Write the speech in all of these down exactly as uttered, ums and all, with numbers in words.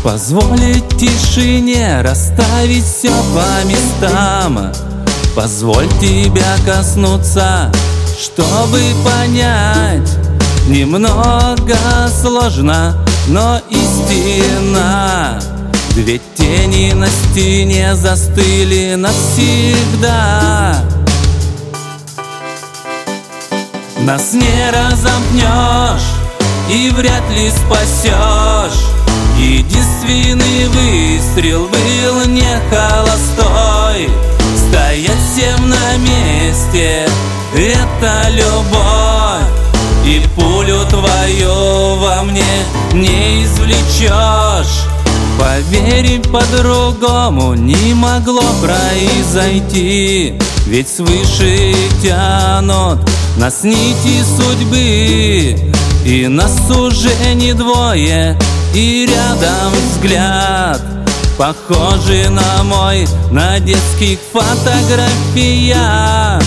Позволить тишине расставить все по местам. Позволь тебя коснуться, чтобы понять. Немного сложно, но истина. Две тени на стене застыли навсегда. Нас не разомкнешь и вряд ли спасешь. Единственный выстрел был не холостой. Стоять всем на месте — это любовь. И пулю твою во мне не извлечешь. Поверь, по-другому не могло произойти. Ведь свыше тянут нас нити судьбы. И нас уже не двое, и рядом взгляд, похожий на мой, на детских фотографиях.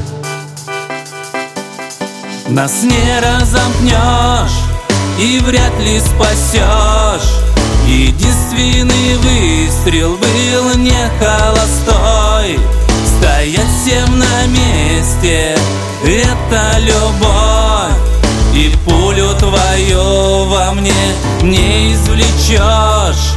Нас не разомкнешь и вряд ли спасешь. Единственный выстрел был не холостой. Стоять всем на месте — это любовь. И пулю твою во мне не извлечешь.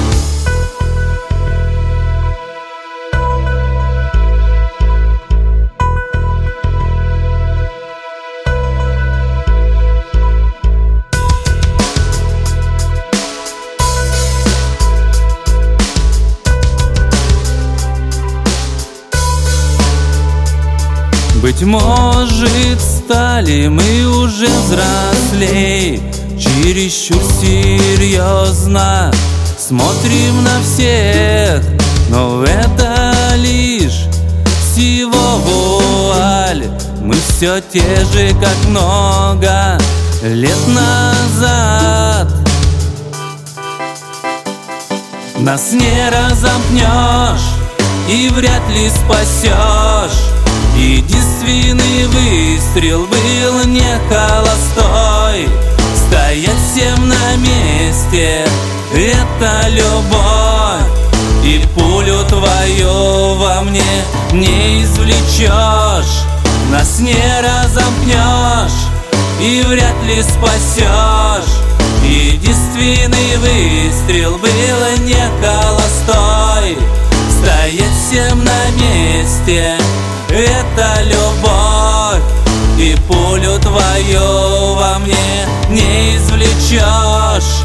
Быть может, стали мы уже взрослей, чересчур серьезно смотрим на всех, но это лишь всего вуаль. Мы все те же, как много лет назад. Нас не разомкнешь и вряд ли спасешь. Единственный выстрел был не холостой. Стоять всем на месте — это любовь. И пулю твою во мне не извлечешь. Нас не разомкнешь и вряд ли спасешь. Единственный выстрел был не холостой. Стоять всем на месте — это любовь. И пулю твою во мне не извлечешь.